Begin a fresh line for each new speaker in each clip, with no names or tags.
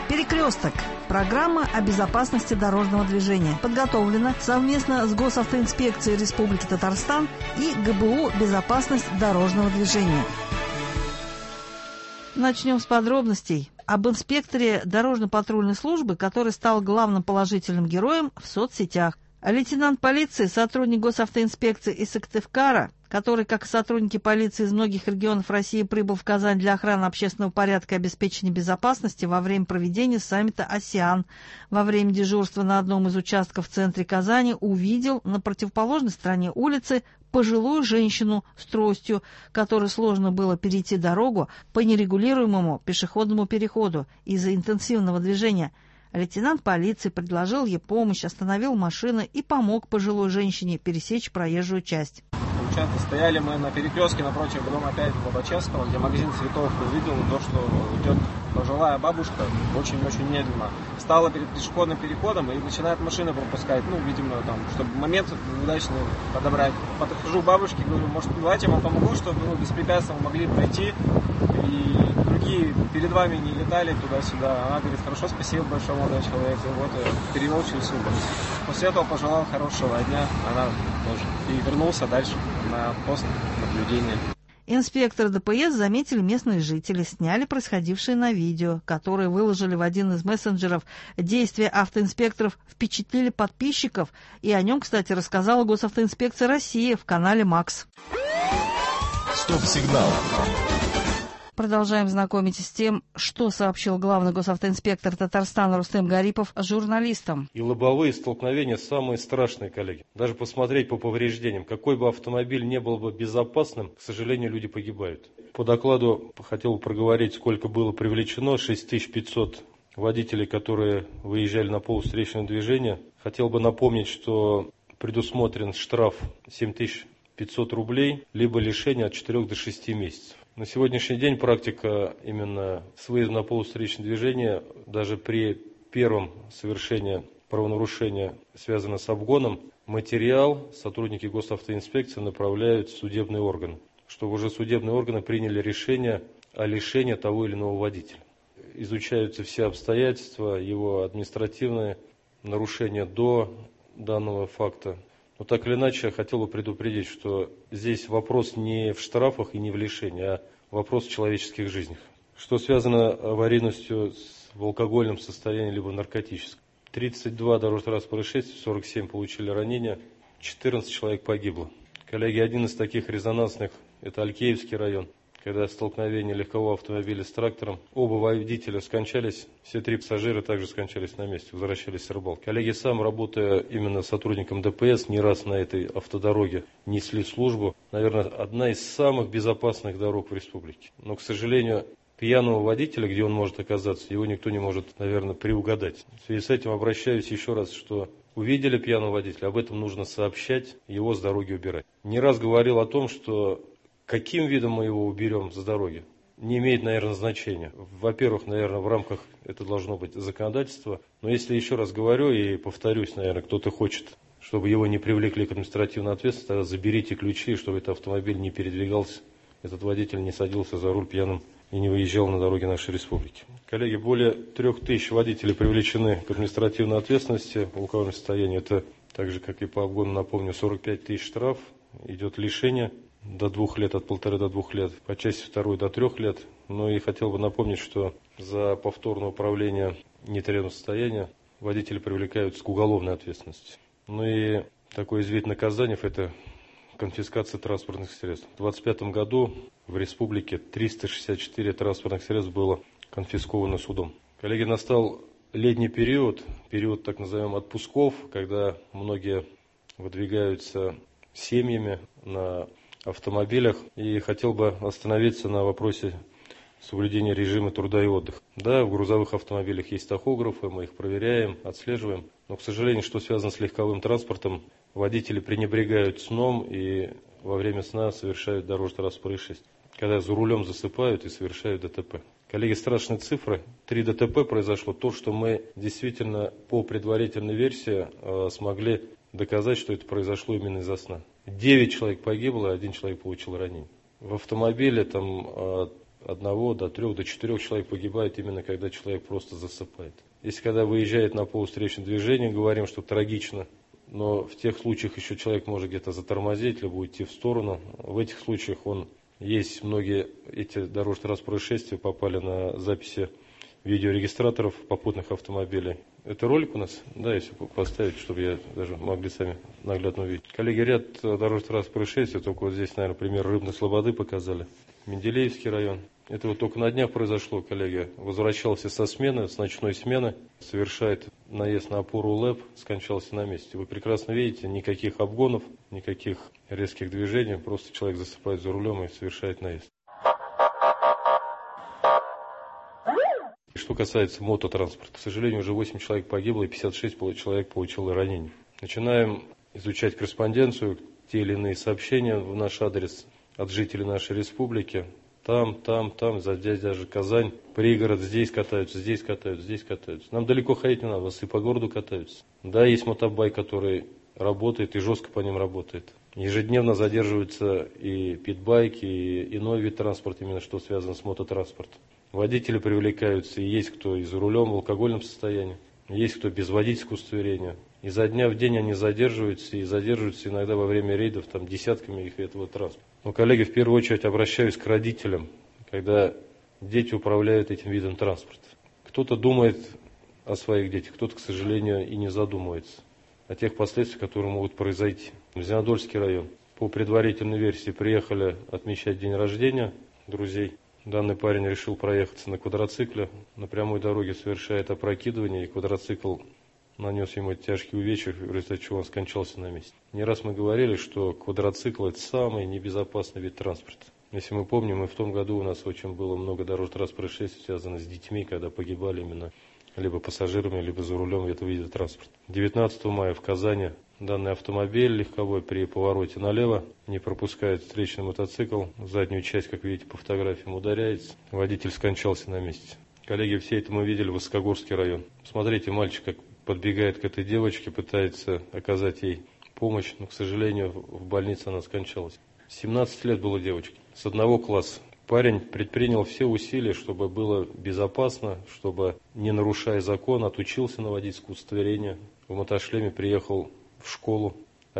Перекресток. Программа о безопасности дорожного движения. Подготовлена совместно с Госавтоинспекцией Республики Татарстан и ГБУ «Безопасность дорожного движения». Начнем с подробностей об инспекторе дорожно-патрульной службы, который стал главным положительным героем в соцсетях. Лейтенант полиции, сотрудник Госавтоинспекции из Сыктывкара, который, как и сотрудники полиции из многих регионов России, прибыл в Казань для охраны общественного порядка и обеспечения безопасности во время проведения саммита «АСЕАН», во время дежурства на одном из участков в центре Казани, увидел на противоположной стороне улицы пожилую женщину с тростью, которой сложно было перейти дорогу по нерегулируемому пешеходному переходу из-за интенсивного движения. Лейтенант полиции предложил ей помощь, остановил машину и помог пожилой женщине пересечь проезжую часть.
Стояли мы на перекрестке напротив дома 5 Лобачевского, где магазин цветов, увидел то, что идет пожилая бабушка очень-очень медленно. Стала перед пешеходным переходом и начинает машины пропускать, видимо, там, чтобы момент удачный подобрать. Подхожу к бабушке, говорю, может, давайте я вам помогу, чтобы вы беспрепятственно могли пройти и другие перед вами не летали туда-сюда. Она говорит, хорошо, спасибо большое, молодой человек. И вот я перевел через улицу. После этого пожелал хорошего дня, она тоже. И вернулся дальше на пост наблюдения.
Инспектор ДПС заметили местные жители, сняли происходившее на видео, которое выложили в один из мессенджеров. Действия автоинспекторов впечатлили подписчиков, и о нем, кстати, рассказала Госавтоинспекция России в канале МАКС.
Стоп-сигнал.
Продолжаем знакомить с тем, что сообщил главный госавтоинспектор Татарстана Рустем Гарипов журналистам.
И лобовые столкновения самые страшные, коллеги. Даже посмотреть по повреждениям. Какой бы автомобиль не был бы безопасным, к сожалению, люди погибают. По докладу хотел бы проговорить, сколько было привлечено. 6500 водителей, которые выезжали на полосу встречного движения. Хотел бы напомнить, что предусмотрен штраф 7500 рублей, либо лишение от 4 до 6 месяцев. На сегодняшний день практика именно с выездом на полосу встречного движения, даже при первом совершении правонарушения, связанного с обгоном, материал сотрудники Госавтоинспекции направляют в судебные органы, чтобы уже судебные органы приняли решение о лишении того или иного водителя. Изучаются все обстоятельства, его административные нарушения до данного факта. Но так или иначе, я хотел бы предупредить, что здесь вопрос не в штрафах и не в лишении, а вопрос в человеческих жизнях. Что связано с аварийностью в алкогольном состоянии либо наркотическом. 32 дорожно-транспортных происшествий, 47 получили ранения, 14 человек погибло. Коллеги, один из таких резонансных – это Алькеевский район, когда столкновение легкового автомобиля с трактором. Оба водителя скончались, все 3 пассажира также скончались на месте, возвращались с рыбалки. Коллеги, сам, работая именно сотрудником ДПС, не раз на этой автодороге несли службу. Наверное, одна из самых безопасных дорог в республике. Но, к сожалению, пьяного водителя, где он может оказаться, его никто не может, наверное, приугадать. В связи с этим обращаюсь еще раз, что увидели пьяного водителя, об этом нужно сообщать, его с дороги убирать. Не раз говорил о том, что каким видом мы его уберем с дороги, не имеет, наверное, значения. Во-первых, наверное, в рамках это должно быть законодательство. Но если еще раз говорю и повторюсь, наверное, кто-то хочет, чтобы его не привлекли к административной ответственности, тогда заберите ключи, чтобы этот автомобиль не передвигался, этот водитель не садился за руль пьяным и не выезжал на дороге нашей республики. Коллеги, более 3000 водителей привлечены к административной ответственности по алкогольному состоянию. Это так же, как и по обгону, напомню, 45 тысяч штраф, идет лишение до 2 лет, от 1,5 до 2 лет, по части 2 до 3 лет. Ну и хотел бы напомнить, что за повторное управление нетрезвого состояния водители привлекаются к уголовной ответственности. Ну и такой из видов наказаний – это конфискация транспортных средств. В 2025 году в республике 364 транспортных средств было конфисковано судом. Коллеги, настал летний период, период так называемых отпусков, когда многие выдвигаются семьями на автомобилях. И хотел бы остановиться на вопросе соблюдения режима труда и отдыха. Да, в грузовых автомобилях есть тахографы, мы их проверяем, отслеживаем. Но, к сожалению, что связано с легковым транспортом, водители пренебрегают сном и во время сна совершают дорожно-транспортные происшествия. Когда за рулем засыпают и совершают ДТП. Коллеги, страшные цифры. 3 ДТП произошло. То, что мы действительно по предварительной версии смогли доказать, что это произошло именно из-за сна. 9 человек погибло, 1 человек получил ранение. В автомобиле там 1 до 3 до 4 человек погибает именно когда человек просто засыпает. Если когда выезжает на полувстречное движение, говорим, что трагично, но в тех случаях еще человек может где-то затормозить, либо уйти в сторону. В этих случаях есть многие эти дорожно-транспортные происшествия попали на записи видеорегистраторов попутных автомобилей. Это ролик у нас? Да, если поставить, чтобы я даже могли сами наглядно увидеть. Коллеги, ряд дорожно-транспортных происшествий, только вот здесь, наверное, пример Рыбной Слободы показали. Менделеевский район. Это вот только на днях произошло, коллеги. Возвращался со смены, с ночной смены, совершает наезд на опору ЛЭП, скончался на месте. Вы прекрасно видите, никаких обгонов, никаких резких движений, просто человек засыпает за рулем и совершает наезд. Что касается мототранспорта, к сожалению, уже 8 человек погибло и 56 человек получило ранения. Начинаем изучать корреспонденцию, те или иные сообщения в наш адрес от жителей нашей республики. Там, здесь даже Казань, пригород, здесь катаются, здесь катаются, здесь катаются. Нам далеко ходить не надо, у вас и по городу катаются. Да, есть мотобайк, который работает и жестко по ним работает. Ежедневно задерживаются и питбайки, и иной вид транспорта, именно что связано с мототранспортом. Водители привлекаются, и есть кто и за рулем в алкогольном состоянии, есть кто без водительского удостоверения. И за дня в день они задерживаются, и задерживаются иногда во время рейдов десятками их этого транспорта. Но, коллеги, в первую очередь обращаюсь к родителям, когда дети управляют этим видом транспорта. Кто-то думает о своих детях, кто-то, к сожалению, и не задумывается о тех последствиях, которые могут произойти. Зеленодольский район. По предварительной версии приехали отмечать день рождения друзей. Данный парень решил проехаться на квадроцикле, на прямой дороге совершает опрокидывание, и квадроцикл нанес ему тяжкие увечья, в результате чего он скончался на месте. Не раз мы говорили, что квадроцикл – это самый небезопасный вид транспорта. Если мы помним, и в том году у нас очень было много дорожно-транспортных происшествий, связанных с детьми, когда погибали именно либо пассажирами, либо за рулем этого вида транспорта. 19 мая в Казани данный автомобиль легковой при повороте налево не пропускает встречный мотоцикл. В заднюю часть, как видите по фотографиям, ударяется. Водитель скончался на месте. Коллеги, все это мы видели в Высокогорский район. Смотрите, мальчик как подбегает к этой девочке, пытается оказать ей помощь, но, к сожалению, в больнице она скончалась. 17 лет было девочке, с 1 класса. Парень предпринял все усилия, чтобы было безопасно, чтобы, не нарушая закон, отучился на водительское удостоверение. В мотошлеме приехал в школу,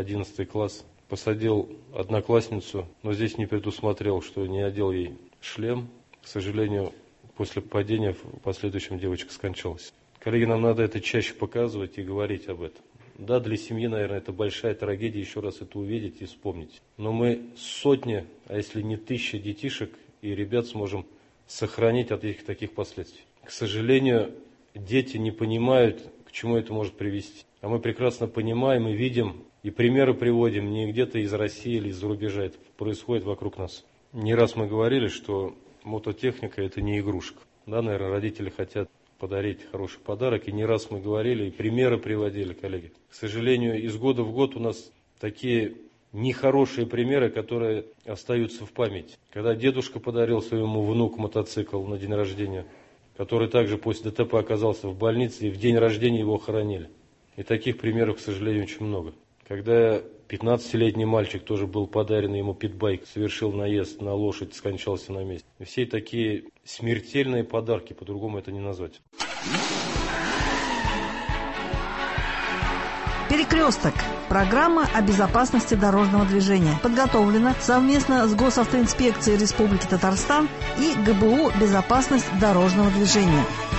11 класс, посадил одноклассницу, но здесь не предусмотрел, что не одел ей шлем. К сожалению, после падения в последующем девочка скончалась. Коллеги, нам надо это чаще показывать и говорить об этом. Да, для семьи, наверное, это большая трагедия, еще раз это увидеть и вспомнить. Но мы сотни, а если не тысячи детишек и ребят сможем сохранить от этих таких последствий. К сожалению, дети не понимают, к чему это может привести. А мы прекрасно понимаем и видим, и примеры приводим не где-то из России или из-за рубежа. Это происходит вокруг нас. Не раз мы говорили, что мототехника – это не игрушка. Да, наверное, родители хотят подарить хороший подарок. И не раз мы говорили, и примеры приводили, коллеги. К сожалению, из года в год у нас такие нехорошие примеры, которые остаются в памяти. Когда дедушка подарил своему внуку мотоцикл на день рождения, который также после ДТП оказался в больнице, и в день рождения его хоронили. И таких примеров, к сожалению, очень много. Когда 15-летний мальчик тоже был подарен ему питбайк, совершил наезд на лошадь, скончался на месте. И все такие смертельные подарки, по-другому это не назвать.
«Перекресток» – программа о безопасности дорожного движения. Подготовлена совместно с Госавтоинспекцией Республики Татарстан и ГБУ «Безопасность дорожного движения».